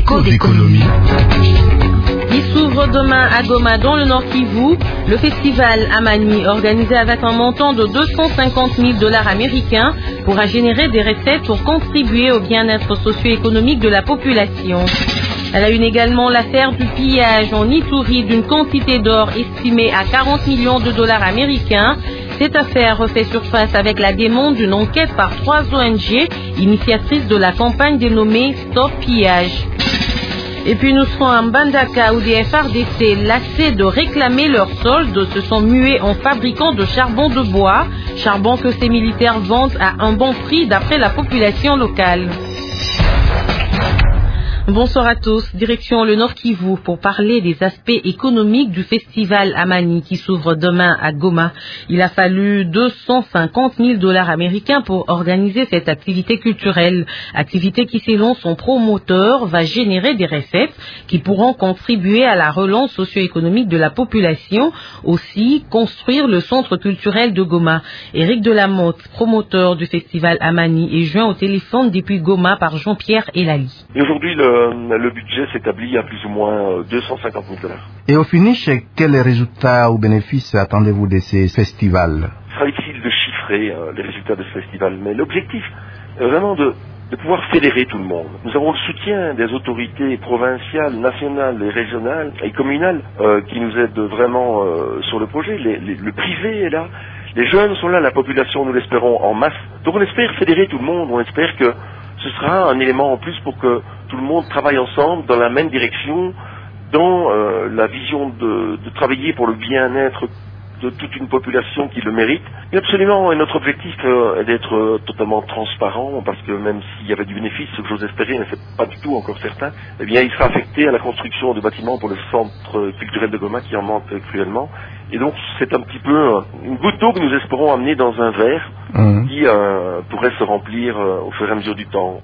Écho d'économie. Il s'ouvre demain à Goma, dans le Nord Kivu, le festival Amani, organisé avec un montant de $250,000 américains, pourra générer des recettes pour contribuer au bien-être socio-économique de la population. À la une également, l'affaire du pillage en Ituri d'une quantité d'or estimée à $40 millions américains. Cette affaire refait surface avec la demande d'une enquête par 3 ONG, initiatrices de la campagne dénommée Stop Pillage. Et puis nous serons à Mbandaka où des FRDC, lassés de réclamer leur solde, se sont mués en fabricant de charbon de bois, charbon que ces militaires vendent à un bon prix d'après la population locale. Bonsoir à tous, direction le Nord Kivu pour parler des aspects économiques du festival Amani qui s'ouvre demain à Goma. Il a fallu $250,000 américains pour organiser cette activité culturelle. Activité qui, selon son promoteur, va générer des recettes qui pourront contribuer à la relance socio-économique de la population, aussi construire le centre culturel de Goma. Éric Delamotte, promoteur du festival Amani, est joint au téléphone depuis Goma par Jean-Pierre Elali. Et aujourd'hui, le budget s'établit à plus ou moins $250,000. Et au finish, quels résultats ou bénéfices attendez-vous de ces festivals? Ce sera difficile de chiffrer les résultats de ce festival, mais l'objectif est vraiment de pouvoir fédérer tout le monde. Nous avons le soutien des autorités provinciales, nationales et régionales et communales qui nous aident vraiment sur le projet. Le privé est là, les jeunes sont là, la population, nous l'espérons, en masse. Donc on espère fédérer tout le monde, on espère que ce sera un élément en plus pour que tout le monde travaille ensemble dans la même direction, dans la vision de travailler pour le bien-être de toute une population qui le mérite. Et absolument, et notre objectif est d'être totalement transparent, parce que même s'il y avait du bénéfice, ce que j'ose espérer, mais c'est pas du tout encore certain, eh bien il sera affecté à la construction de bâtiments pour le centre culturel de Goma qui en manque cruellement. Et donc c'est un petit peu une goutte d'eau que nous espérons amener dans un verre qui pourrait se remplir au fur et à mesure du temps.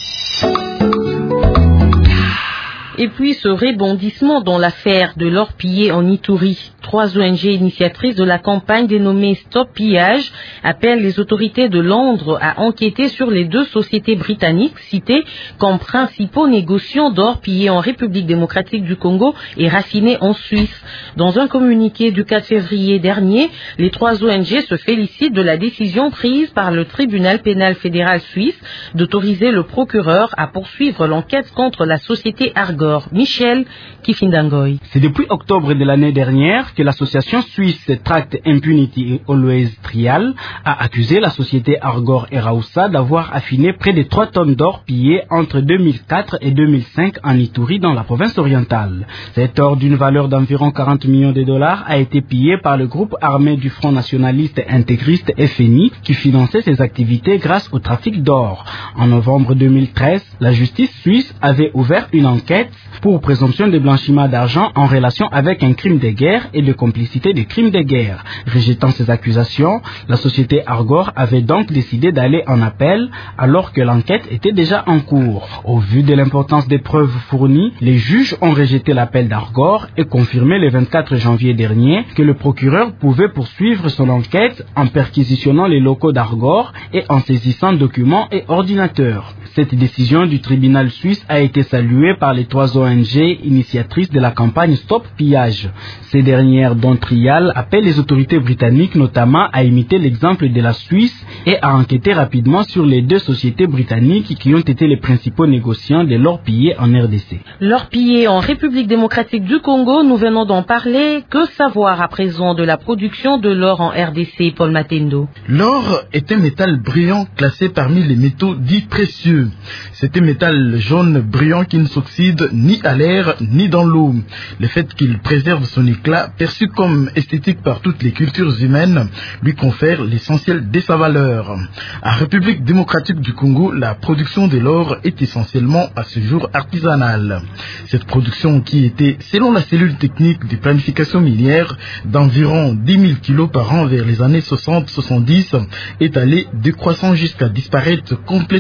Et puis ce rebondissement dans l'affaire de l'or pillé en Ituri. 3 ONG initiatrices de la campagne dénommée Stop Pillage appellent les autorités de Londres à enquêter sur les 2 sociétés britanniques citées comme principaux négociants d'or pillé en République démocratique du Congo et raffiné en Suisse. Dans un communiqué du 4 février dernier, les 3 ONG se félicitent de la décision prise par le tribunal pénal fédéral suisse d'autoriser le procureur à poursuivre l'enquête contre la société Argor. Michel Kifindangoy. C'est depuis octobre de l'année dernière que l'association suisse Tract Impunity Always Trial a accusé la société Argor et Raoussa d'avoir affiné près de 3 tonnes d'or pillé entre 2004 et 2005 en Ituri dans la province orientale. Cet or d'une valeur d'environ $40 millions a été pillé par le groupe armé du Front nationaliste intégriste FNI qui finançait ses activités grâce au trafic d'or. En novembre 2013, la justice suisse avait ouvert une enquête pour présomption de blanchiment d'argent en relation avec un crime de guerre et de complicité des crimes de guerre. Rejetant ces accusations, la société Argor avait donc décidé d'aller en appel alors que l'enquête était déjà en cours. Au vu de l'importance des preuves fournies, les juges ont rejeté l'appel d'Argor et confirmé le 24 janvier dernier que le procureur pouvait poursuivre son enquête en perquisitionnant les locaux d'Argor et en saisissant documents et ordinateurs. Cette décision du tribunal suisse a été saluée par les 3 ONG initiatrices de la campagne Stop Pillage. Ces dernières, dont Trial, appellent les autorités britanniques notamment à imiter l'exemple de la Suisse et à enquêter rapidement sur les 2 sociétés britanniques qui ont été les principaux négociants de l'or pillé en RDC. L'or pillé en République démocratique du Congo, nous venons d'en parler. Que savoir à présent de la production de l'or en RDC, Paul Matendo? L'or est un métal brillant classé parmi les métaux dits précieux. C'est un métal jaune brillant qui ne s'oxyde ni à l'air ni dans l'eau. Le fait qu'il préserve son éclat, perçu comme esthétique par toutes les cultures humaines, lui confère l'essentiel de sa valeur. En République démocratique du Congo, la production de l'or est essentiellement à ce jour artisanale. Cette production qui était, selon la cellule technique de planification minière, d'environ 10 000 kilos par an vers les années 60-70, est allée décroissant jusqu'à disparaître complètement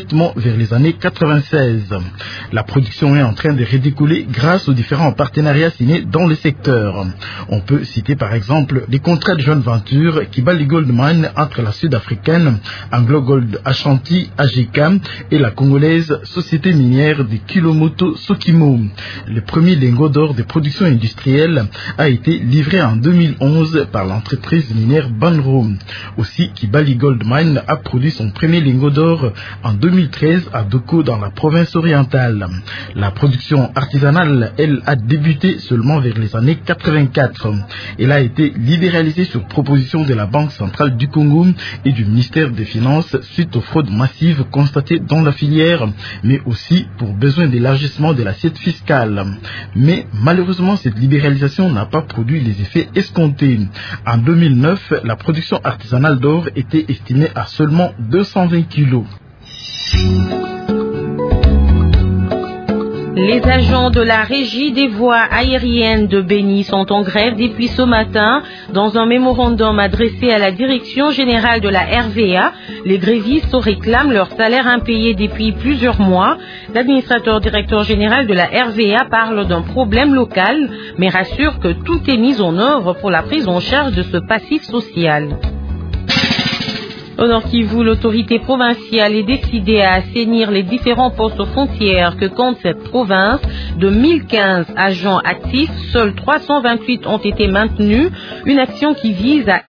nettement vers les années 96. La production est en train de redécoller grâce aux différents partenariats signés dans le secteur. On peut citer par exemple les contrats de joint venture Kibali Gold Mine entre la sud-africaine Anglo Gold Ashanti AGK et la congolaise Société minière de Kilomoto Sokimo. Le premier lingot d'or de production industrielle a été livré en 2011 par l'entreprise minière Banro. Aussi, Kibali Gold Mine a produit son premier lingot d'or en 2013 à Doko dans la province orientale. La production artisanale, elle, a débuté seulement vers les années 84. Elle a été libéralisée sur proposition de la Banque centrale du Congo et du ministère des Finances suite aux fraudes massives constatées dans la filière, mais aussi pour besoin d'élargissement de l'assiette fiscale. Mais malheureusement, cette libéralisation n'a pas produit les effets escomptés. En 2009, la production artisanale d'or était estimée à seulement 220 kilos. Les agents de la régie des voies aériennes de Béni sont en grève depuis ce matin. Dans un mémorandum adressé à la direction générale de la RVA, les grévistes réclament leur salaire impayé depuis plusieurs mois. L'administrateur directeur général de la RVA parle d'un problème local, mais rassure que tout est mis en œuvre pour la prise en charge de ce passif social. Au Nord Kivu, l'autorité provinciale est décidée à assainir les différents postes frontières que compte cette province. De 1015 agents actifs, seuls 328 ont été maintenus. Une action qui vise à